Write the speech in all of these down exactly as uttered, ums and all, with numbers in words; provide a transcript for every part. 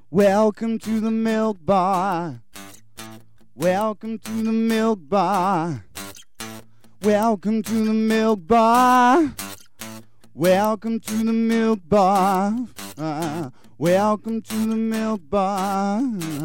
Welcome to the Milk Bar. Welcome to the Milk Bar. Welcome to the Milk Bar. Welcome to the Milk Bar. Uh, welcome to the Milk Bar.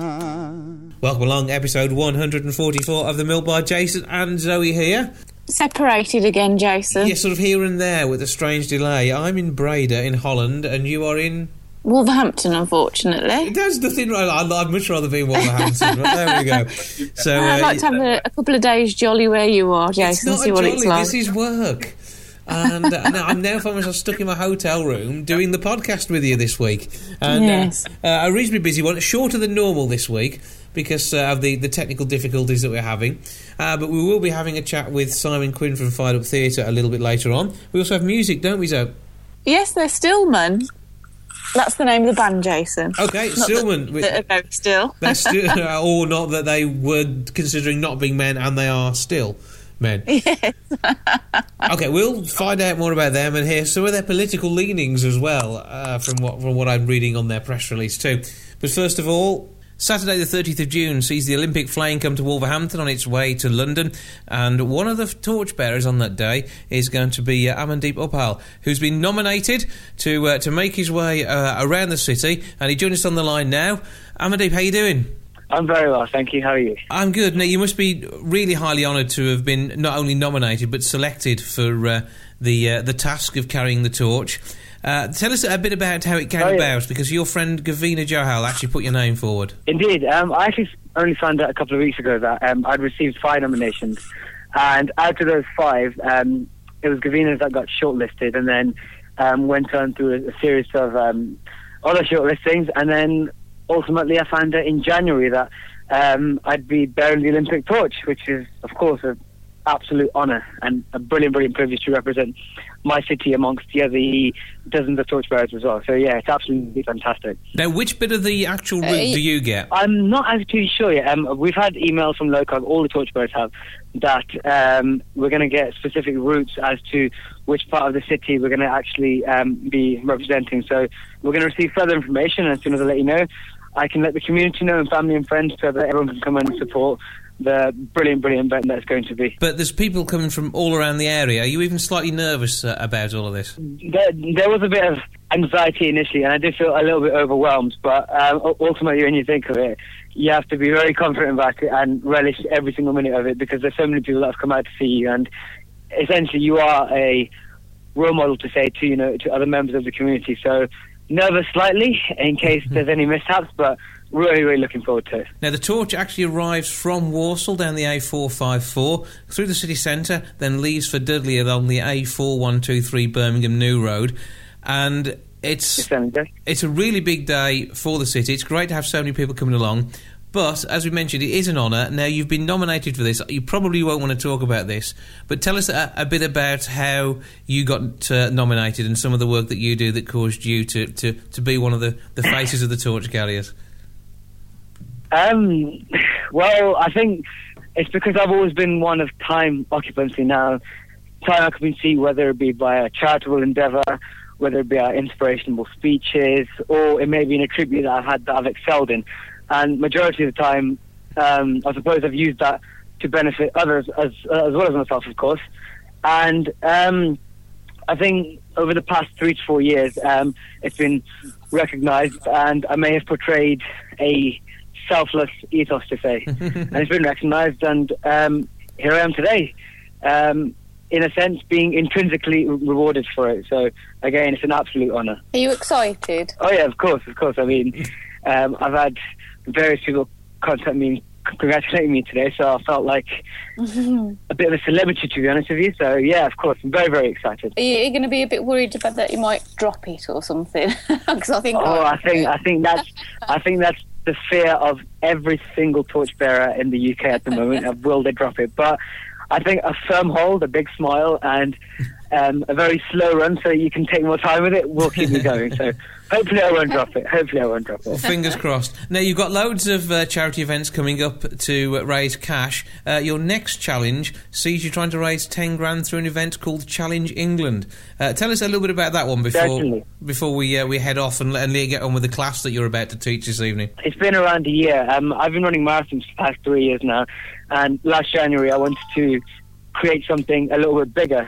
Welcome along, episode one hundred forty-four of the Milk Bar. Jason and Zoe here. Separated again, Jason. Yes, sort of here and there with a strange delay. I'm in Breda in Holland, and you are in Wolverhampton, unfortunately. There's nothing wrong. I'd, I'd much rather be in Wolverhampton, but there we go. So, I'd uh, like to have a, a couple of days jolly where you are, Jason, it's not see a what jolly, it's like. This is work. And uh, now I'm now finding myself stuck in my hotel room doing the podcast with you this week. And yes. uh, uh, a reasonably busy one, shorter than normal this week because uh, of the, the technical difficulties that we're having. Uh, but we will be having a chat with Simon Quinn from Fired Up Theatre a little bit later on. We also have music, don't we, Zoe? Yes, they're Stillman. That's the name of the band, Jason. Okay, not Stillman. That, that are very still. They're still, or not that they were considering not being men and they are still men. Yes. Okay, we'll find out more about them and hear some of their political leanings as well, uh, from what from what I'm reading on their press release too. But first of all, Saturday the thirtieth of June sees the Olympic flame come to Wolverhampton on its way to London, and one of the torchbearers on that day is going to be uh, Amandeep Upal, who's been nominated to uh, to make his way uh, around the city, and he joins us on the line now. Amandeep, how you doing? I'm very well, thank you. How are you? I'm good. Now, you must be really highly honoured to have been not only nominated but selected for uh, the uh, the task of carrying the torch. Uh, tell us a bit about how it came oh, yeah. about, because your friend Gavina Johal actually put your name forward. Indeed. Um, I actually only found out a couple of weeks ago that um, I'd received five nominations, and out of those five, um, it was Gavina that got shortlisted, and then um, went on through a, a series of um, other shortlistings, and then ultimately I found out in January that um, I'd be bearing the Olympic torch, which is, of course, an absolute honour and a brilliant, brilliant privilege to represent my city amongst the other dozens of torchbearers as well. So, yeah, it's absolutely fantastic. Now, which bit of the actual route Uh, do you get? I'm not actually sure yet. Um, we've had emails from LOCOG, all the torchbearers have, that um, we're going to get specific routes as to which part of the city we're going to actually um, be representing. So we're going to receive further information, and as soon as I let you know, I can let the community know and family and friends so that everyone can come and support the brilliant, brilliant event that's going to be. But there's people coming from all around the area. Are you even slightly nervous uh, about all of this? There, there was a bit of anxiety initially, and I did feel a little bit overwhelmed, but um, ultimately when you think of it, you have to be very confident about it and relish every single minute of it, because there's so many people that have come out to see you, and essentially you are a role model to say to, you know, to other members of the community. So nervous slightly in case there's any mishaps, but really, really looking forward to it. Now, the torch actually arrives from Walsall down the A four fifty-four, through the city centre, then leaves for Dudley along the A four one two three Birmingham New Road. And it's it's a really big day for the city. It's great to have so many people coming along. But, as we mentioned, it is an honour. Now, you've been nominated for this. You probably won't want to talk about this, but tell us a, a bit about how you got uh, nominated and some of the work that you do that caused you to, to, to be one of the, the faces of the torch carriers. Um, well, I think it's because I've always been one of time occupancy now. Time occupancy, whether it be by a charitable endeavour, whether it be our inspirational speeches, or it may be in a tribute that I've had that I've excelled in. And majority of the time, um, I suppose I've used that to benefit others as as well as myself, of course. And um, I think over the past three to four years, um, it's been recognised, and I may have portrayed a selfless ethos, to say. And it's been recognised, and um, here I am today, um, in a sense, being intrinsically rewarded for it. So, again, it's an absolute honour. Are you excited? Oh, yeah, of course, of course. I mean, um, I've had various people contact me congratulating me today, so I felt like a bit of a celebrity, to be honest with you. So, yeah, of course, I'm very, very excited. Are you, you going to be a bit worried about that you might drop it or something? Because I think... Oh, I think, I think that's... I think that's the fear of every single torchbearer in the U K at the moment, of will they drop it. But I think a firm hold, a big smile, and um, a very slow run so you can take more time with it will keep me going. So Hopefully I won't drop it. Hopefully I won't drop it. Well, fingers crossed. Now, you've got loads of uh, charity events coming up to uh, raise cash. Uh, your next challenge sees you trying to raise ten grand through an event called Challenge England. Uh, tell us a little bit about that one before Certainly. before we uh, we head off and, and get on with the class that you're about to teach this evening. It's been around a year. Um, I've been running marathons for the past three years now, and last January I wanted to create something a little bit bigger.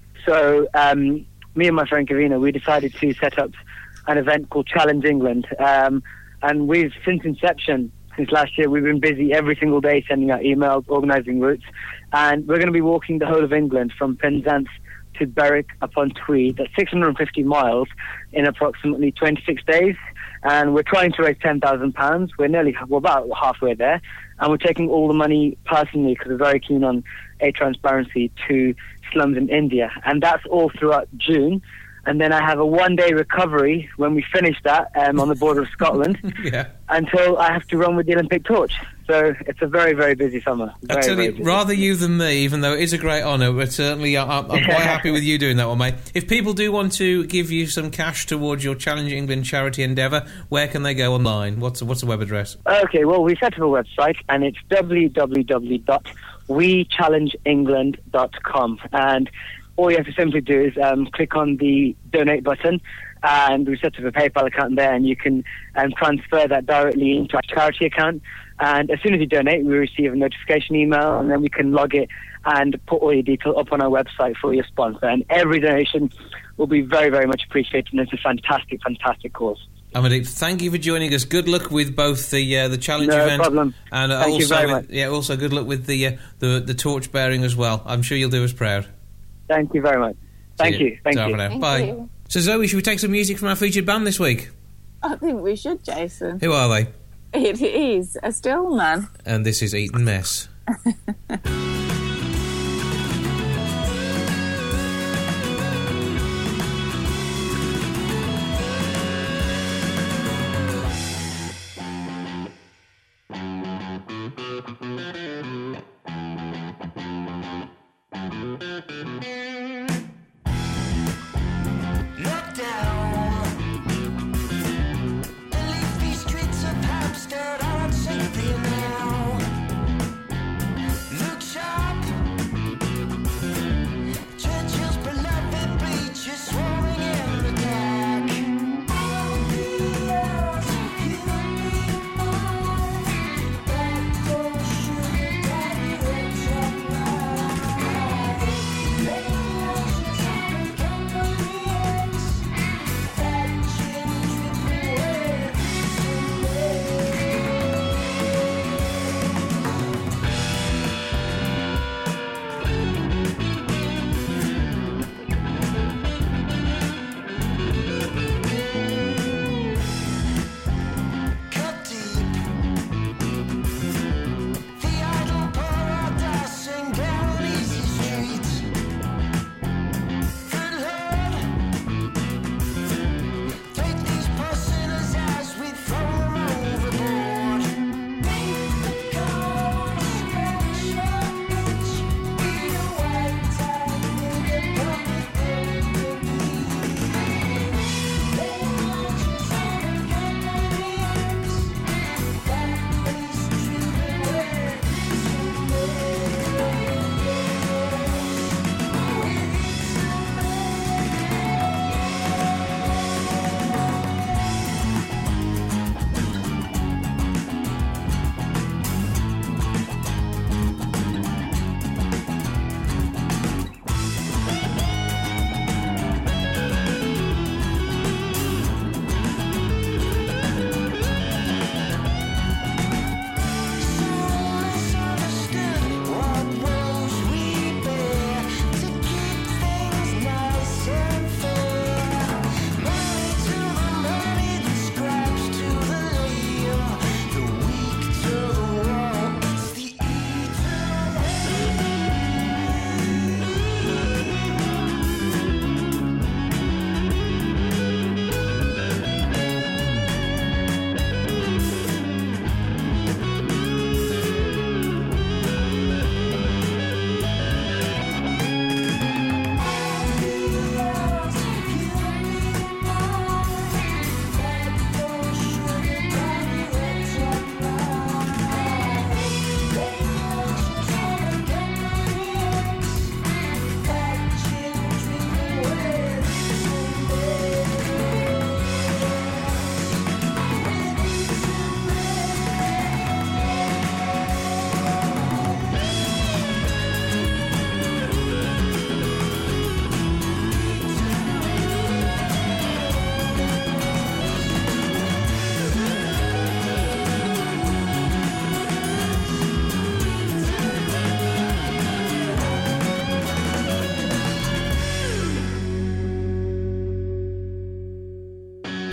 So um, me and my friend Kavina, we decided to set up an event called Challenge England. Um, and we've, since inception, since last year, we've been busy every single day sending out emails, organising routes. And we're going to be walking the whole of England from Penzance to Berwick upon Tweed. That's six hundred fifty miles in approximately twenty-six days. And we're trying to raise ten thousand pounds. We're nearly, we're about halfway there. And we're taking all the money personally because we're very keen on aid transparency to slums in India. And that's all throughout June. And then I have a one-day recovery when we finish that um, on the border of Scotland yeah. until I have to run with the Olympic torch. So it's a very, very busy summer. Very, I tell you, busy. rather you than me, even though it is a great honour, but certainly I'm, I'm quite happy with you doing that one, mate. If people do want to give you some cash towards your Challenge England charity endeavour, where can they go online? What's, what's the web address? Okay, well, we set up a website, and it's w w w dot we challenge england dot com. And all you have to simply do is um, click on the donate button, and we set up a PayPal account there, and you can um, transfer that directly into our charity account. And as soon as you donate, we receive a notification email, and then we can log it and put all your details up on our website for your sponsor. And every donation will be very, very much appreciated, and it's a fantastic, fantastic cause. Amandeep, thank you for joining us. Good luck with both the uh, the challenge no event problem. and uh, Thank also you very with, much. yeah, also good luck with the uh, the the torch bearing as well. I'm sure you'll do us proud. Thank you very much. Thank See you. Thank Ta you. for now. Thank Bye. you. So Zoe, should we take some music from our featured band this week? I think we should, Jason. Who are they? It is a Stillman. And this is Eton Mess. Look sharp.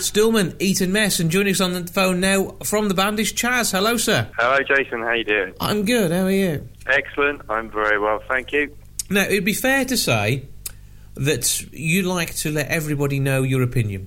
Stillman, Eton Mess, and joining us on the phone now from the band is Chaz. Hello, sir. Hello, Jason. How you doing? I'm good. How are you? Excellent. I'm very well, thank you. Now, it'd be fair to say that you like to let everybody know your opinion.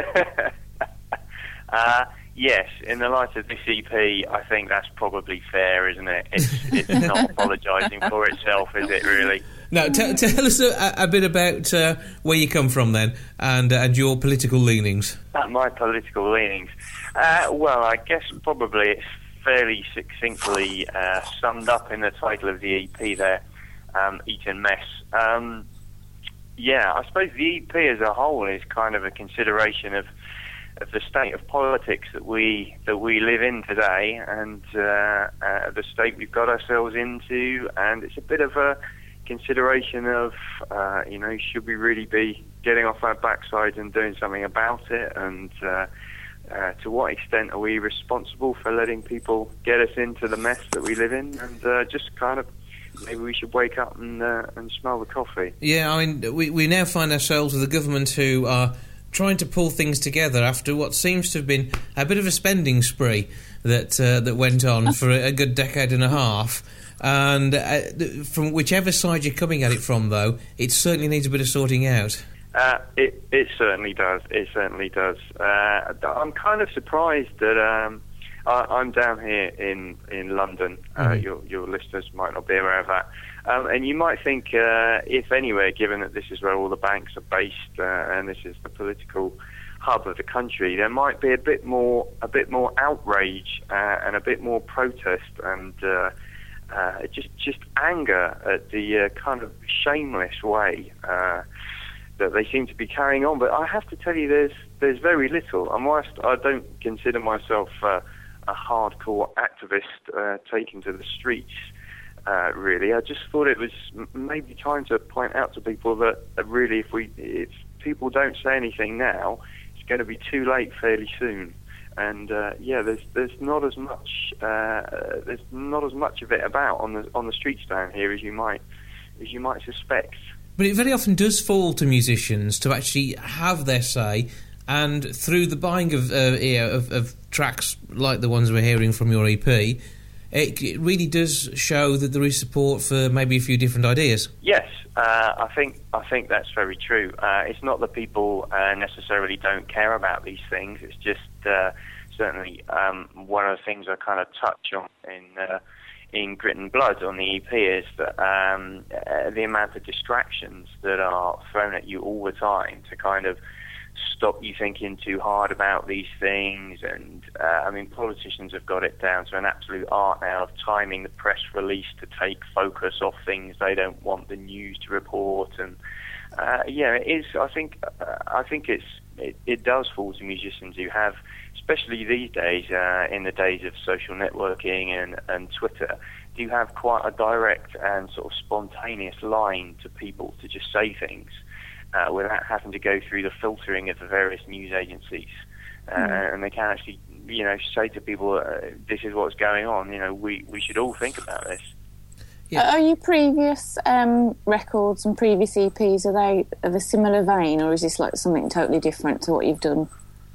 uh, yes, in the light of this E P, I think that's probably fair, isn't it? It's, it's not apologising for itself, is it, really? Now, t- tell us a, a bit about uh, where you come from, then, and, uh, and your political leanings. Uh, my political leanings? Uh, well, I guess probably it's fairly succinctly uh, summed up in the title of the E P there, um, Eton Mess. Um, yeah, I suppose the E P as a whole is kind of a consideration of of the state of politics that we that we live in today, and uh, uh, the state we've got ourselves into, and it's a bit of a consideration of, uh, you know, should we really be getting off our backsides and doing something about it, and uh, uh, to what extent are we responsible for letting people get us into the mess that we live in, and uh, just kind of maybe we should wake up and uh, and smell the coffee. Yeah, I mean, we, we now find ourselves with a government who are trying to pull things together after what seems to have been a bit of a spending spree that uh, that went on for a, a good decade and a half. And uh, from whichever side you're coming at it from, though, it certainly needs a bit of sorting out. Uh, it it certainly does. It certainly does. Uh, I'm kind of surprised that um, I, I'm down here in in London. Uh, mm-hmm. Your your listeners might not be aware of that. Um, and you might think, uh, if anywhere, given that this is where all the banks are based uh, and this is the political hub of the country, there might be a bit more a bit more outrage uh, and a bit more protest and uh, uh, just just anger at the uh, kind of shameless way uh, that they seem to be carrying on. But I have to tell you, there's there's very little. And whilst I don't consider myself uh, a hardcore activist uh, taking to the streets, Uh, really, I just thought it was m- maybe time to point out to people that uh, really, if we, if people don't say anything now, it's going to be too late fairly soon. And uh, yeah, there's there's not as much uh, there's not as much of it about on the on the streets down here as you might as you might suspect. But it very often does fall to musicians to actually have their say, and through the buying of uh, yeah, of, of tracks like the ones we're hearing from your E P. It, it really does show that there is support for maybe a few different ideas. Yes, uh, I think I think that's very true. Uh, it's not that people uh, necessarily don't care about these things. It's just uh, certainly um, one of the things I kind of touch on in uh, in Grit and Blood on the E P is that um, uh, the amount of distractions that are thrown at you all the time to kind of stop you thinking too hard about these things. And uh, I mean, politicians have got it down to an absolute art now of timing the press release to take focus off things they don't want the news to report. And uh, yeah, it is. I think uh, I think it's it, it does fall to musicians who have, especially these days, uh, in the days of social networking and, and Twitter, do have quite a direct and sort of spontaneous line to people to just say things. Uh, without having to go through the filtering of the various news agencies. Uh, mm. And they can actually, you know, say to people, uh, this is what's going on, you know, we, we should all think about this. Yeah. Are your previous um, records and previous E Ps, are they of a similar vein, or is this like something totally different to what you've done?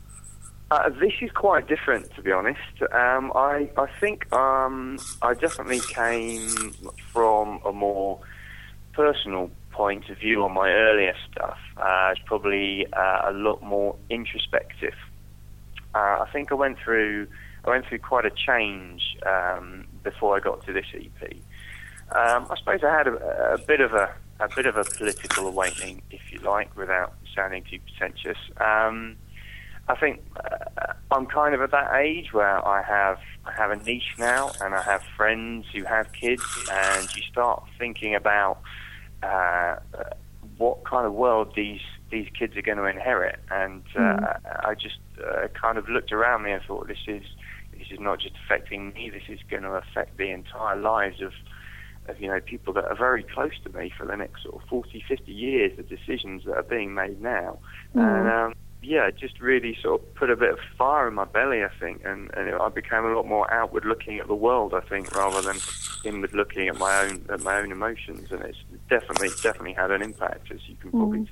Uh, this is quite different, to be honest. Um, I, I think um, I definitely came from a more personal point of view on my earlier stuff. Uh, it's probably uh, a lot more introspective. Uh, I think I went through I went through quite a change um, before I got to this E P. Um, I suppose I had a, a bit of a a bit of a political awakening, if you like, without sounding too pretentious. Um, I think uh, I'm kind of at that age where I have I have a niche now, and I have friends who have kids, and you start thinking about Uh, what kind of world these these kids are going to inherit, and uh, mm. I just uh, kind of looked around me and thought, this is this is not just affecting me. This is going to affect the entire lives of, of you know people that are very close to me for the next sort of forty, fifty years. The decisions that are being made now, mm. and um, yeah, it just really sort of put a bit of fire in my belly, I think, and, and I became a lot more outward looking at the world, I think, rather than inward looking at my own at my own emotions, and it's definitely definitely had an impact, as you can probably mm. tell.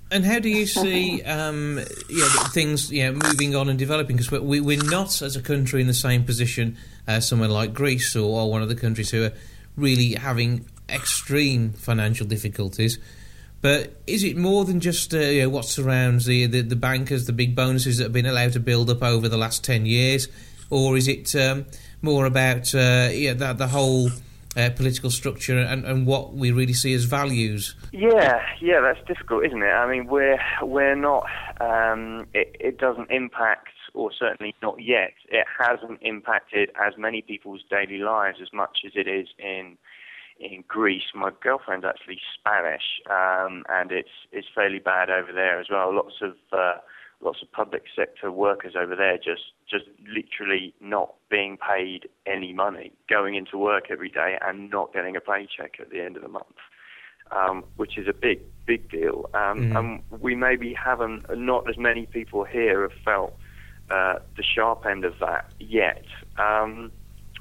And how do you see um, you know, things you know, moving on and developing? Because we, we're not, as a country, in the same position as somewhere like Greece or, or one of the countries who are really having extreme financial difficulties. But is it more than just uh, you know, what surrounds the, the the bankers, the big bonuses that have been allowed to build up over the last ten years? Or is it um, more about uh, yeah, the, the whole uh, political structure and, and what we really see as values? Yeah, yeah, that's difficult, isn't it? I mean, we're we're not. Um, it, it doesn't impact, or certainly not yet. It hasn't impacted as many people's daily lives as much as it is in in Greece. My girlfriend's actually Spanish, um, and it's it's fairly bad over there as well. Lots of uh, lots of public sector workers over there just just literally not being paid any money, going into work every day and not getting a paycheck at the end of the month. Um, which is a big, big deal. Um, mm. And we maybe haven't, not as many people here have felt uh, the sharp end of that yet. Um,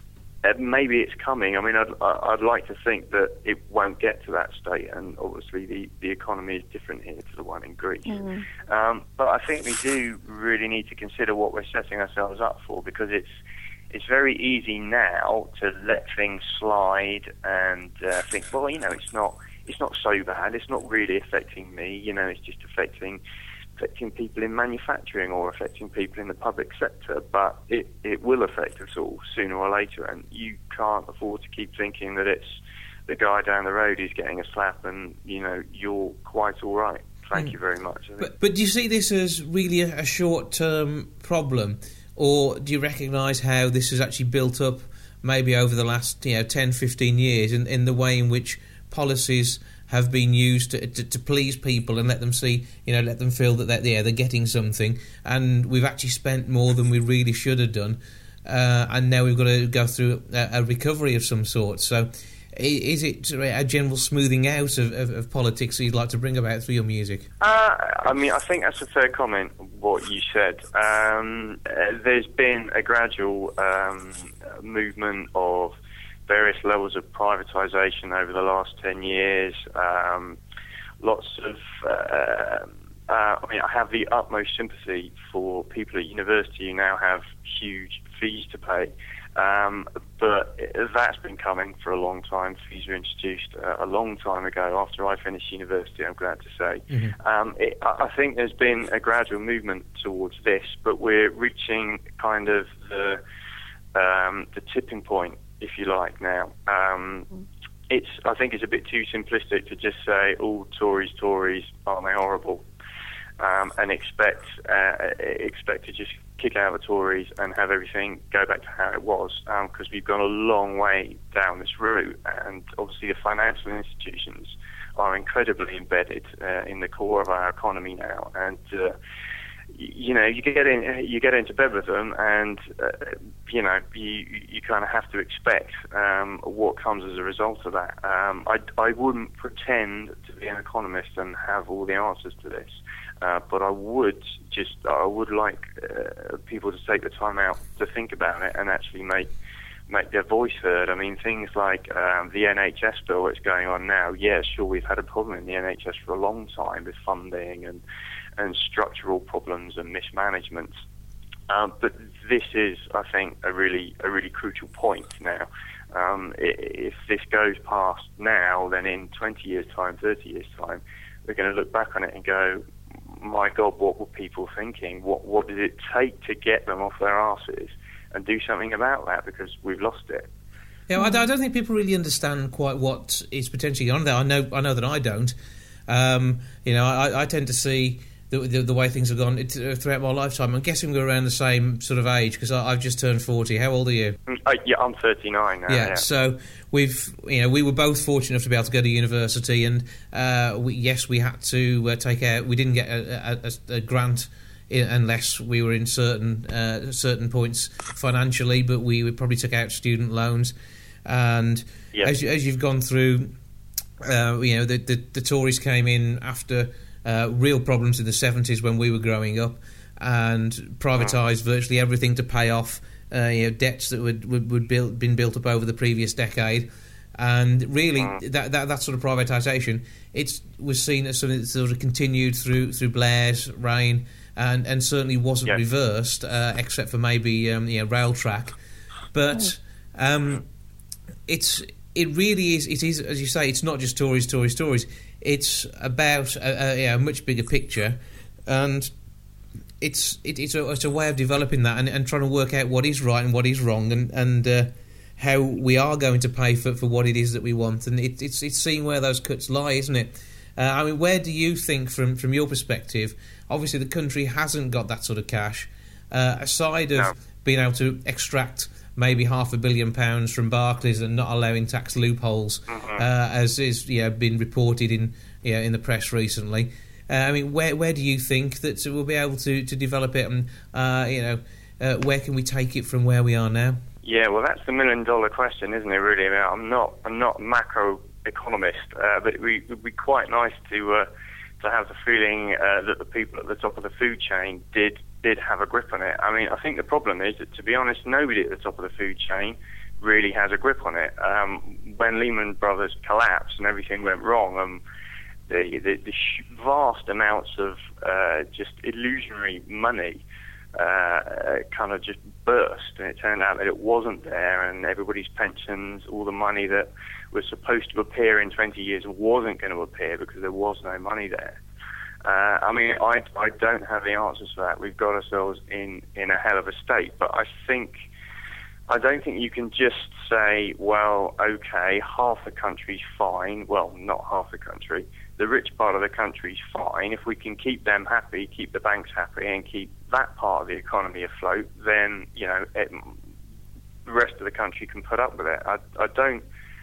maybe it's coming. I mean, I'd, I'd like to think that it won't get to that state, and obviously the, the economy is different here to the one in Greece. Mm. Um, but I think we do really need to consider what we're setting ourselves up for, because it's it's very easy now to let things slide and uh, think, well, you know, it's not It's not so bad. It's not really affecting me. You know, it's just affecting affecting people in manufacturing or affecting people in the public sector. But it, it will affect us all sooner or later. And you can't afford to keep thinking that it's the guy down the road who's getting a slap and, you know, you're quite all right. Thank mm. you very much. I think. But, but do you see this as really a, a short-term problem? Or do you recognise how this has actually built up maybe over the last, you know, ten, fifteen years in, in the way in which policies have been used to, to, to please people and let them see, you know, let them feel that they're, yeah, they're getting something, and we've actually spent more than we really should have done, uh, and now we've got to go through a, a recovery of some sort. So is it a general smoothing out of, of, of politics that you'd like to bring about through your music? Uh, I mean, I think that's a fair comment, what you said. Um, uh, there's been a gradual um, movement of various levels of privatisation over the last ten years. Um, lots of, uh, uh, I mean, I have the utmost sympathy for people at university who now have huge fees to pay. Um, but that's been coming for a long time. Fees were introduced uh, a long time ago after I finished university, I'm glad to say. Mm-hmm. Um, it, I think there's been a gradual movement towards this, but we're reaching kind of the, um, the tipping point, if you like, now. Um, it's, I think it's a bit too simplistic to just say, oh, Tories, Tories, aren't they horrible? Um, and expect uh, expect to just kick out the Tories and have everything go back to how it was, because um, we've gone a long way down this route, and obviously the financial institutions are incredibly embedded uh, in the core of our economy now, and uh, you know, you get in, you get into bed with them, and uh, you know, you you kind of have to expect um, what comes as a result of that. Um, I I wouldn't pretend to be an economist and have all the answers to this, uh, but I would just I would like uh, people to take the time out to think about it and actually make make their voice heard. I mean, things like um, the N H S bill that's going on now. Yeah, sure, we've had a problem in the N H S for a long time with funding and and structural problems and mismanagement. Um, but this is, I think, a really a really crucial point now. Um, if this goes past now, then in twenty years' time, thirty years' time, we're going to look back on it and go, my God, what were people thinking? What what did it take to get them off their arses and do something about that, because we've lost it. Yeah, I don't think people really understand quite what is potentially on there. I know I know that I don't. Um, you know, I, I tend to see The, the, the way things have gone it, uh, throughout my lifetime. I'm guessing we're around the same sort of age, because I've just turned forty. How old are you? Uh, yeah, I'm thirty-nine now. Yeah, yeah, so we've, you know, we were both fortunate enough to be able to go to university, and uh, we, yes, we had to uh, take out. We didn't get a, a, a grant in, unless we were in certain uh, certain points financially, but we, we probably took out student loans. And yep. as, you, as you've gone through, uh, you know, the, the the Tories came in after. Uh, real problems in the seventies when we were growing up, and privatised virtually everything to pay off uh, you know, debts that would would, would build, been built up over the previous decade. And really, mm. that, that that sort of privatisation, it was seen as something that sort of continued through through Blair's reign, and, and certainly wasn't yep. reversed, uh, except for maybe um, you know, rail track. But um, it's it really is. It is, as you say, it's not just Tories, Tories, Tories. It's about a, a, a much bigger picture, and it's it, it's, a, it's a way of developing that and, and trying to work out what is right and what is wrong, and and. Uh, how we are going to pay for, for what it is that we want, and it, it's it's seeing where those cuts lie, isn't it? Uh, I mean, where do you think, from, from your perspective, obviously the country hasn't got that sort of cash, uh, aside of no. being able to extract maybe half a billion pounds from Barclays and not allowing tax loopholes, mm-hmm. uh, as is you know, been reported in you know, in the press recently. Uh, I mean, where where do you think that we'll be able to, to develop it, and uh, you know, uh, where can we take it from where we are now? Yeah, well, that's the million-dollar question, isn't it? Really, I mean, I'm not, I'm not a macro economist, uh, but it would be quite nice to uh, to have the feeling uh, that the people at the top of the food chain did did have a grip on it. I mean, I think the problem is that, to be honest, nobody at the top of the food chain really has a grip on it. Um, when Lehman Brothers collapsed and everything went wrong, um, the the, the vast amounts of uh, just illusionary money. Uh, kind of just burst, and it turned out that it wasn't there, and everybody's pensions, all the money that was supposed to appear in twenty years wasn't going to appear because there was no money there. Uh, I mean, I, I don't have the answers for that. We've got ourselves in, in a hell of a state, but I think, I don't think you can just say, well, okay, half the country's fine. Well, not half the country. The rich part of the country's fine. If we can keep them happy, keep the banks happy, and keep that part of the economy afloat, then, you know, it, the rest of the country can put up with it. I, I don't,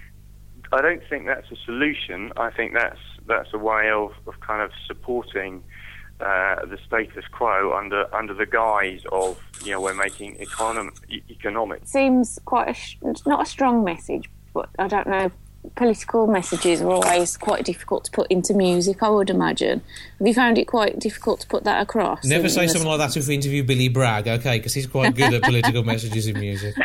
I don't think that's a solution. I think that's that's a way of, of kind of supporting uh, the status quo under under the guise of, you know, we're making econom- economic. Seems quite a sh- not a strong message, but I don't know. Political messages are always quite difficult to put into music, I would imagine. Have you found it quite difficult to put that across? Never in, say in something like that if we interview Billy Bragg, okay, because he's quite good at political messages in music.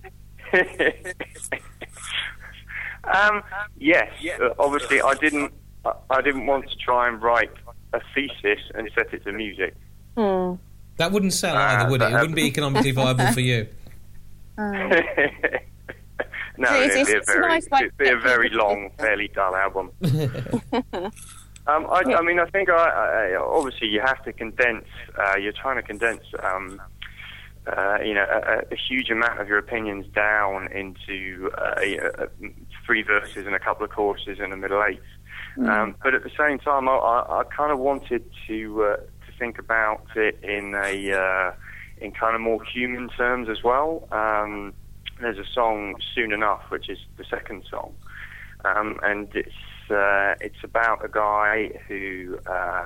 um, yes, uh, obviously I didn't I, I didn't want to try and write a thesis and set it to music. Hmm. That wouldn't sell either, uh, would it? It wouldn't be economically viable for you. Um. No, so it'd it's, be a it's very, nice it'd be a very long, fairly dull album. um, I, I mean, I think I, I, obviously you have to condense. Uh, you're trying to condense, um, uh, you know, a, a huge amount of your opinions down into uh, you know, three verses and a couple of choruses and a middle eight. Mm. Um, but at the same time, I, I, I kind of wanted to uh, to think about it in a uh, in kind of more human terms as well. Um, There's a song, Soon Enough, which is the second song, um, and it's uh, it's about a guy who uh,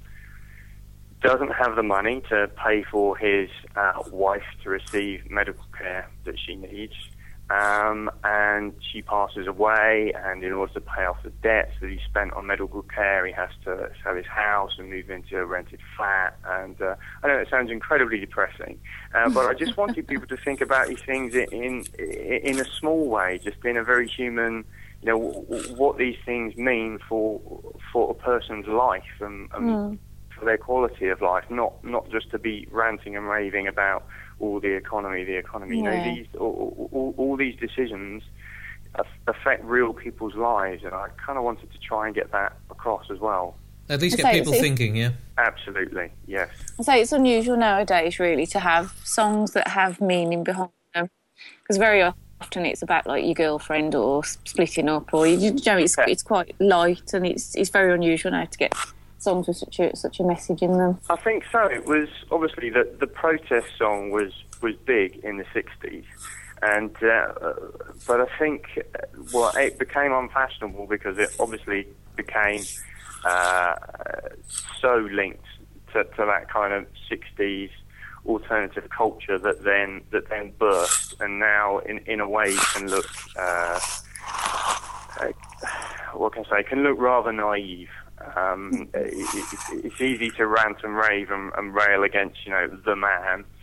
doesn't have the money to pay for his uh, wife to receive medical care that she needs, um, and she passes away, and in order to pay off the debts that he spent on medical care, he has to sell his house and move into a rented flat. And uh, I know it sounds incredibly depressing, uh, but I just wanted people to think about these things in in a small way, just in a very human, you know, what these things mean for for a person's life and, and mm. for their quality of life, not not just to be ranting and raving about all the economy, the economy. Yeah. You know, these all, all, all these decisions affect real people's lives, and I kind of wanted to try and get that across as well. At least get people thinking, yeah? Absolutely, yes. I say it's unusual nowadays, really, to have songs that have meaning behind them, because very often it's about, like, your girlfriend or splitting up, or, you know, it's it's quite light, and it's it's very unusual now to get songs with such a such a message in them. I think so. It was obviously the the protest song was was big in the sixties, and uh, but I think well it became unfashionable because it obviously became uh, so linked to, to that kind of sixties alternative culture that then that then burst, and now in in a way can look uh, uh, what can I say can look rather naive. Um, it, it, it's easy to rant and rave and, and rail against, you know, the man,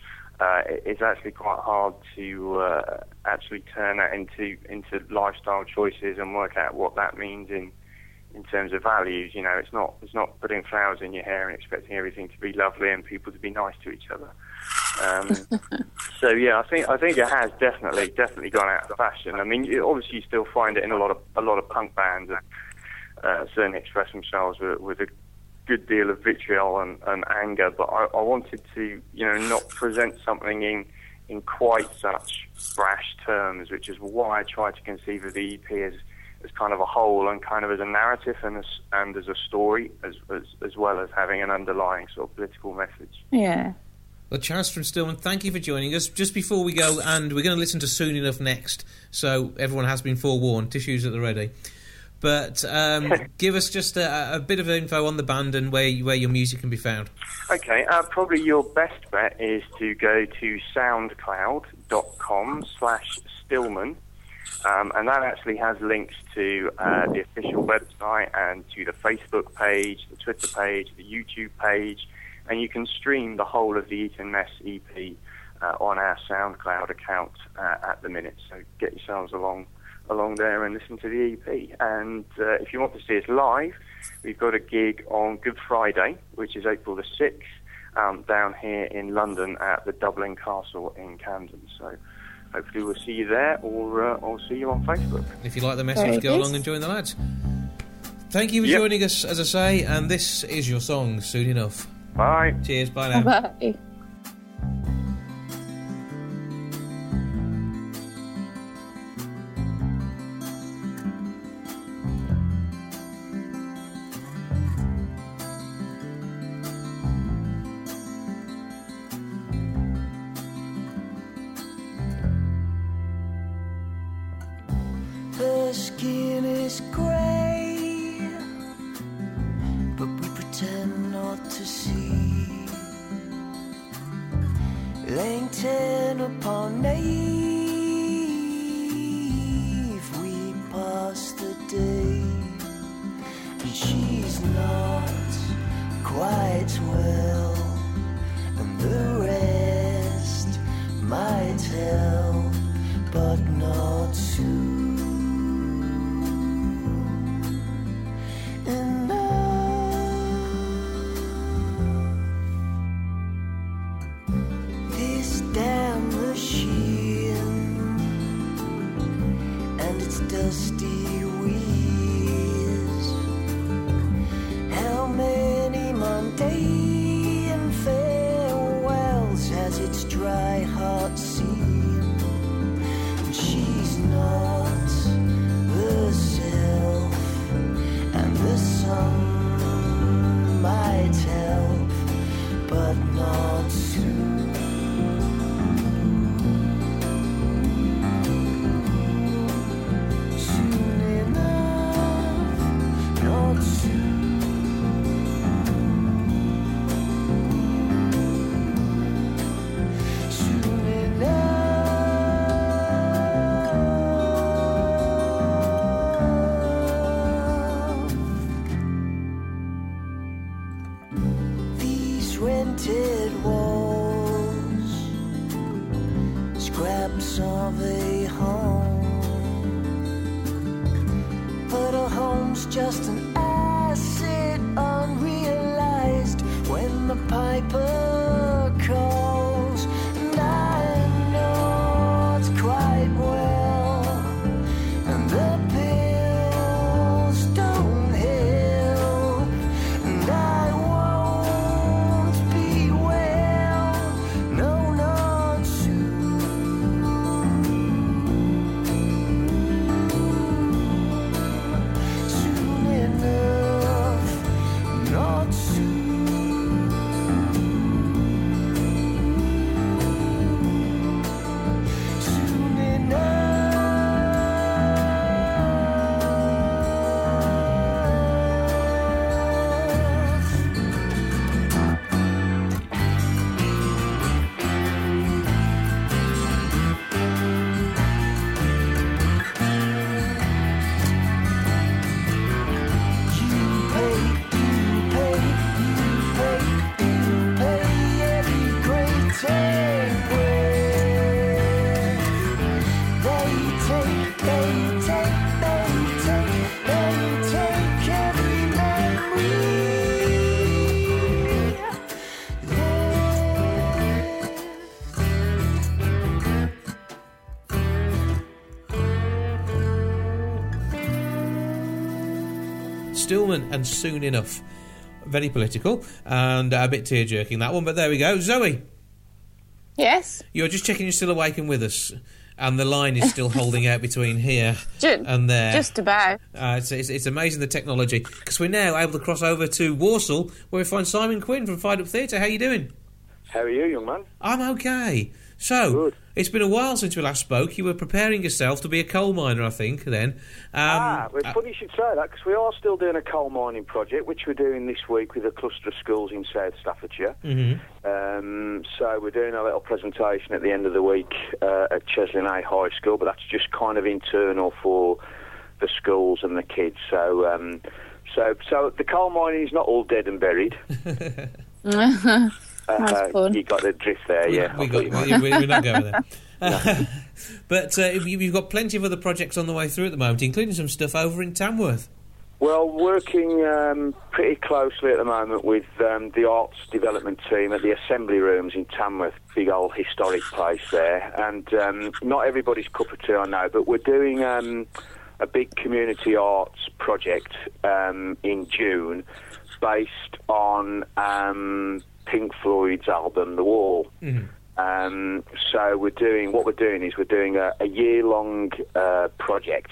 uh, it's actually quite hard to uh, actually turn that into into lifestyle choices and work out what that means in in terms of values. You know, it's not it's not putting flowers in your hair and expecting everything to be lovely and people to be nice to each other. Um, so yeah, I think I think it has definitely definitely gone out of fashion. I mean, you, obviously you still find it in a lot of a lot of punk bands and uh, certainly express themselves with, with a good deal of vitriol and, and anger. But I, I wanted to, you know, not present something in in quite such brash terms, which is why I tried to conceive of the E P as as kind of a whole and kind of as a narrative and as and as a story, as as, as well as having an underlying sort of political message. Yeah. Well, Chas from Stillman, thank you for joining us. Just before we go, and we're going to listen to Soon Enough next, so everyone has been forewarned, tissues at the ready. But um, give us just a, a bit of info on the band and where where your music can be found. Okay, uh, probably your best bet is to go to soundcloud.com slash Stillman, um, and that actually has links to uh, the official website and to the Facebook page, the Twitter page, the YouTube page, and you can stream the whole of the Eton Mess E P uh, on our SoundCloud account uh, at the minute. So get yourselves along along there and listen to the E P. And uh, if you want to see us live, we've got a gig on Good Friday, which is April the sixth, um, down here in London at the Dublin Castle in Camden. So hopefully we'll see you there, or uh, or see you on Facebook. If you like the message, go along and join the lads. Thank you for yep. joining us, as I say, and this is your song, Soon Enough. Bye. Cheers, bye now. Bye. Her skin is grey, but we pretend not to see. Laying ten upon Nave, we pass the day, and she's not quite well, and the rest might help, but not soon. Dusty wheels. How many mundane farewells has its dry heart seen? And she's not herself, and the sun might help, but not soon. Rented walls, scraps of a home, but a home's just an asset unrealized when the piper calls. And I know it's quite well, and the pills don't help, and I soon. Stillman and Soon Enough. Very political and a bit tear-jerking, that one, but there we go. Zoe. Yes? You're just checking you're still awake and with us, and the line is still holding out between here just, and there. Just about. Uh, it's, it's, it's amazing, the technology, because we're now able to cross over to Walsall, where we find Simon Quinn from Fired Up Theatre. How are you doing? How are you, young man? I'm okay. So, Good. It's been a while since we last spoke. You were preparing yourself to be a coal miner, I think, then. Um, ah, well, it's uh, funny you should say that, because we are still doing a coal mining project, which we're doing this week with a cluster of schools in South Staffordshire. Mm-hmm. Um, so we're doing a little presentation at the end of the week uh, at Cheslin A High School, but that's just kind of internal for the schools and the kids. So, um, so, so the coal mining is not all dead and buried. That's fun. You got the drift there, we, yeah. We got, we, we're not going there. Uh, but uh, you, you've got plenty of other projects on the way through at the moment, including some stuff over in Tamworth. Well, working um, pretty closely at the moment with um, the arts development team at the Assembly Rooms in Tamworth, big old historic place there. And um, not everybody's cup of tea, I know, but we're doing um, a big community arts project um, in June based on Um, Pink Floyd's album The Wall. Mm-hmm. Um, so we're doing what we're doing is we're doing a, a year-long uh, project,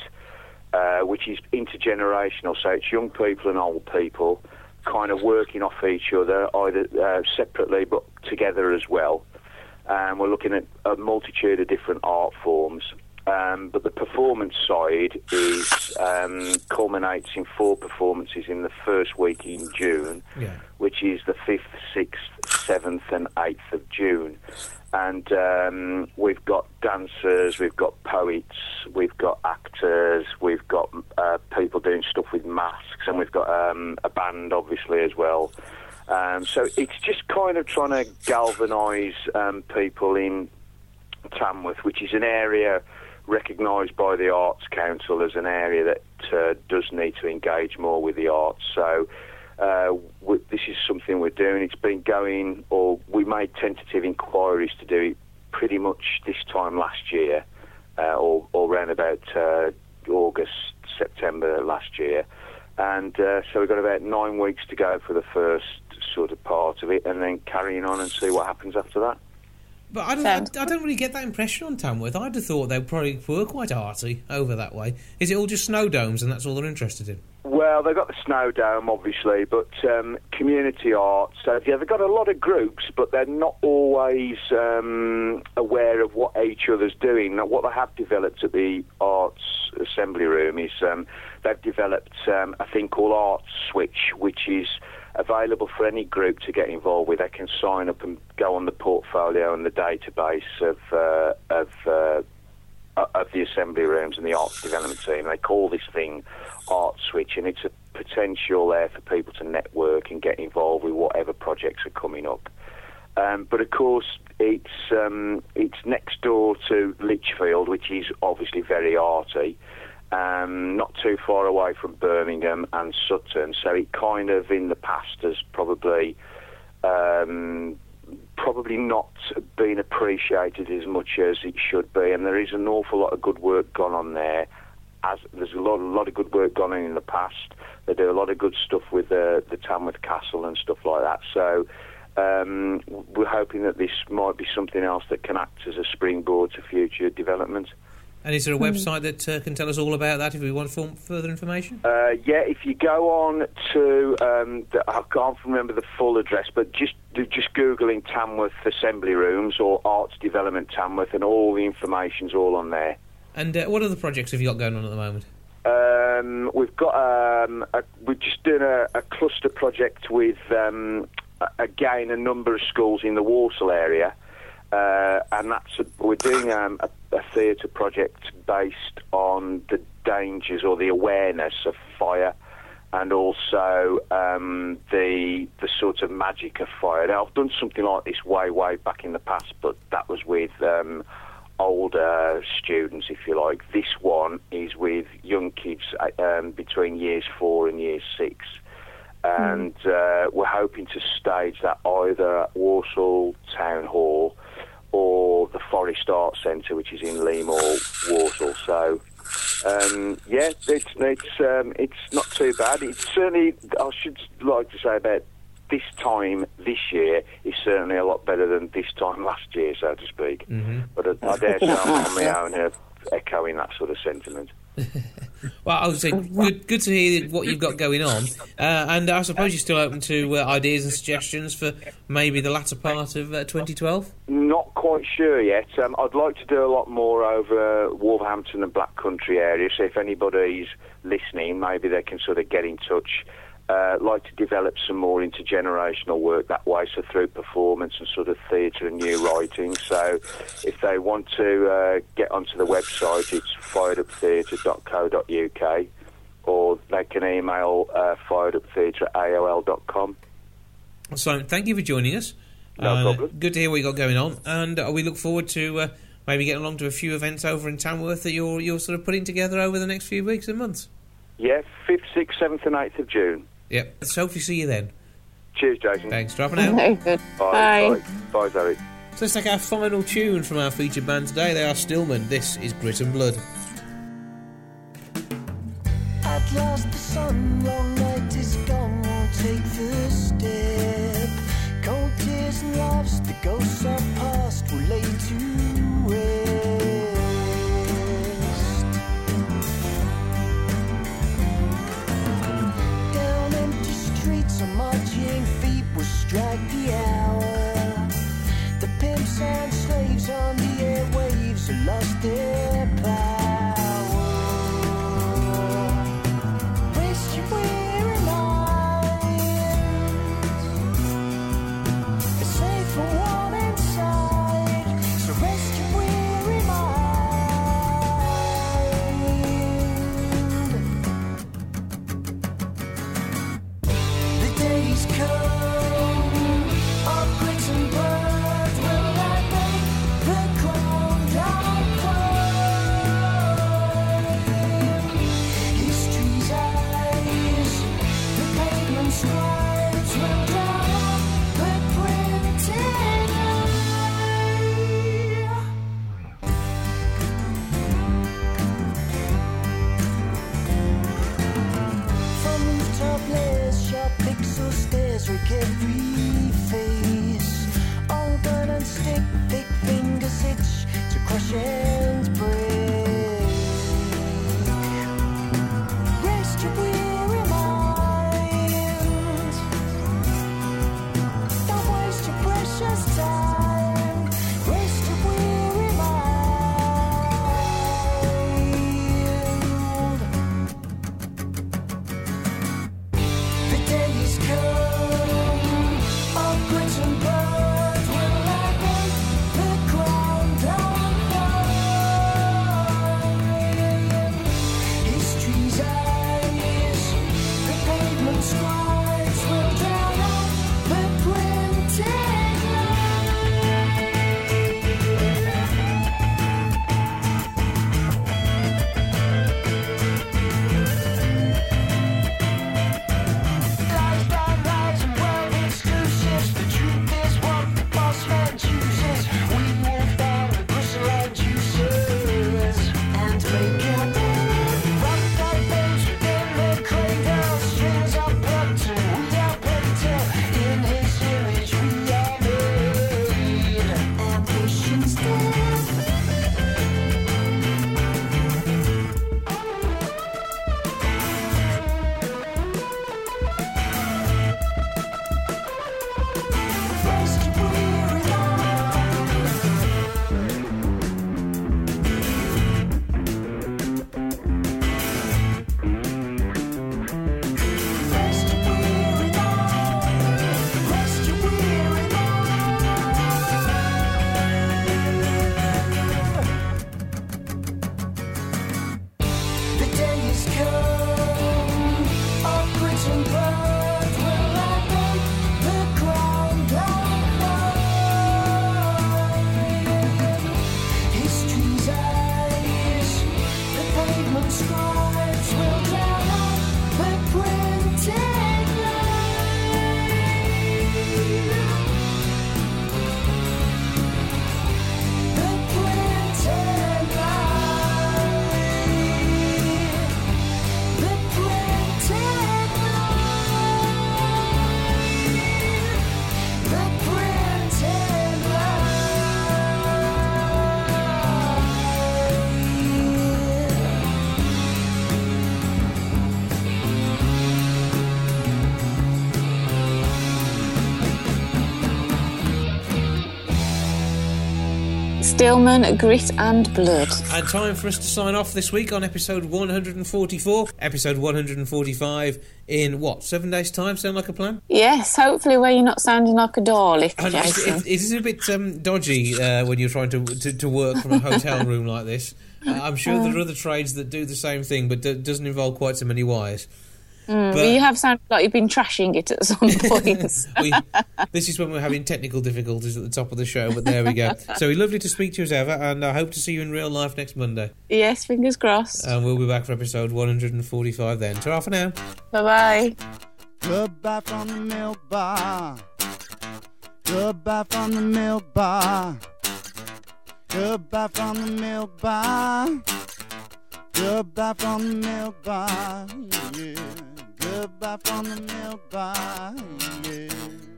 uh, which is intergenerational. So it's young people and old people, kind of working off each other, either uh, separately but together as well. And um, we're looking at a multitude of different art forms. Um, but the performance side is um, culminates in four performances in the first week in June, yeah. which is the fifth, sixth, seventh, and eighth of June. And um, we've got dancers, we've got poets, we've got actors, we've got uh, people doing stuff with masks, and we've got um, a band, obviously, as well. Um, so it's just kind of trying to galvanise um, people in Tamworth, which is an area recognised by the Arts Council as an area that uh, does need to engage more with the arts. So uh, we, this is something we're doing. It's been going, or we made tentative inquiries to do it pretty much this time last year, uh, or, or around about uh, August, September last year. And uh, so we've got about nine weeks to go for the first sort of part of it, and then carrying on and see what happens after that. But I don't, I, I don't really get that impression on Tamworth. I'd have thought they probably were quite arty over that way. Is it all just snow domes and that's all they're interested in? Well, they've got the snow dome, obviously, but um, community art. So yeah, they've got a lot of groups, but they're not always um, aware of what each other's doing. Now, what they have developed at the Arts Assembly Room is um, they've developed um, a thing called Arts Switch, which is available for any group to get involved with. They can sign up and go on the portfolio and the database of uh, of uh, of the assembly rooms and the arts development team. They call this thing Art Switch, and it's a potential there for people to network and get involved with whatever projects are coming up. Um, but of course, it's um, it's next door to Lichfield, which is obviously very arty. Um, not too far away from Birmingham and Sutton, so it kind of in the past has probably um, probably not been appreciated as much as it should be, and there is an awful lot of good work gone on there. As there's a lot, a lot of good work gone on in the past. They do a lot of good stuff with the, the Tamworth Castle and stuff like that. So um, we're hoping that this might be something else that can act as a springboard to future development. And is there a website that uh, can tell us all about that if we want further information? Uh, yeah, if you go on to, um, the, I can't remember the full address, but just just Googling Tamworth Assembly Rooms or Arts Development Tamworth, and all the information's all on there. And uh, what other projects have you got going on at the moment? Um, we've got, um, a, we're just doing a, a cluster project with, um, again, a number of schools in the Walsall area. Uh, and that's a, we're doing um, a, a theatre project based on the dangers or the awareness of fire, and also um, the the sort of magic of fire. Now, I've done something like this way, way back in the past, but that was with um, older students, if you like. This one is with young kids um, between years four and years six. And uh, we're hoping to stage that either at Walsall Town Hall or the Forest Arts Centre, which is in Leamore, Walsall. So um, yeah, it's it's um, it's not too bad. It's certainly, I should like to say about this time this year is certainly a lot better than this time last year, so to speak. Mm-hmm. But I, I dare say I'm on my own here, echoing that sort of sentiment. Well, I would say good, good to hear what you've got going on, uh, and I suppose you're still open to uh, ideas and suggestions for maybe the latter part of uh, twenty twelve? Not quite sure yet. Um, I'd like to do a lot more over uh, Wolverhampton and Black Country area, so if anybody's listening, maybe they can sort of get in touch. Uh, like to develop some more intergenerational work that way, so through performance and sort of theatre and new writing. So if they want to uh, get onto the website, it's fired up theatre dot co dot uk, or they can email uh, fireduptheatre at A O L dot com. So thank you for joining us. No uh, problem. Good to hear what you got going on, and uh, we look forward to uh, maybe getting along to a few events over in Tamworth that you're, you're sort of putting together over the next few weeks and months. Yeah, fifth, sixth, seventh and eighth of June. Yep. Let's hopefully see you then. Cheers, Jason. Thanks. Dropping out. Very good. Bye. Bye. Bye, Bye Zoe. So let's take our final tune from our featured band today. They are Stillman. This is Grit and Blood. At last the sun, long night is gone, won't take the step. Cold tears and laughs, the ghosts are past, will lay to rest. Down empty streets, on marching feet will strike the hour. The pimps and slaves on the airwaves have lost their power. Every face, all gun and stick, thick fingers itch to crush and break. Rest your weary mind, don't waste your precious time. Rest your weary mind. The day is come. Dillman, Grit and Blood. And time for us to sign off this week on episode one forty-four. Episode one forty-five in, what, seven days' time? Sound like a plan? Yes, hopefully where you're not sounding like a Dalek, And Jason. it, it is a bit um, dodgy uh, when you're trying to, to, to work from a hotel room like this. Uh, I'm sure there are other trades that do the same thing, but it doesn't involve quite so many wires. Mm, but you have sounded like you've been trashing it at some point. we, this is when we're having technical difficulties at the top of the show, but there we go. So it's lovely to speak to you as ever, and I hope to see you in real life next Monday. Yes, fingers crossed. And we'll be back for episode one forty-five then. Ta-ra for now. Bye-bye. Goodbye from the milk bar. Goodbye from the milk bar. Goodbye from the milk bar. Goodbye from the milk bar. Yeah. Goodbye from the milk bar. Yeah.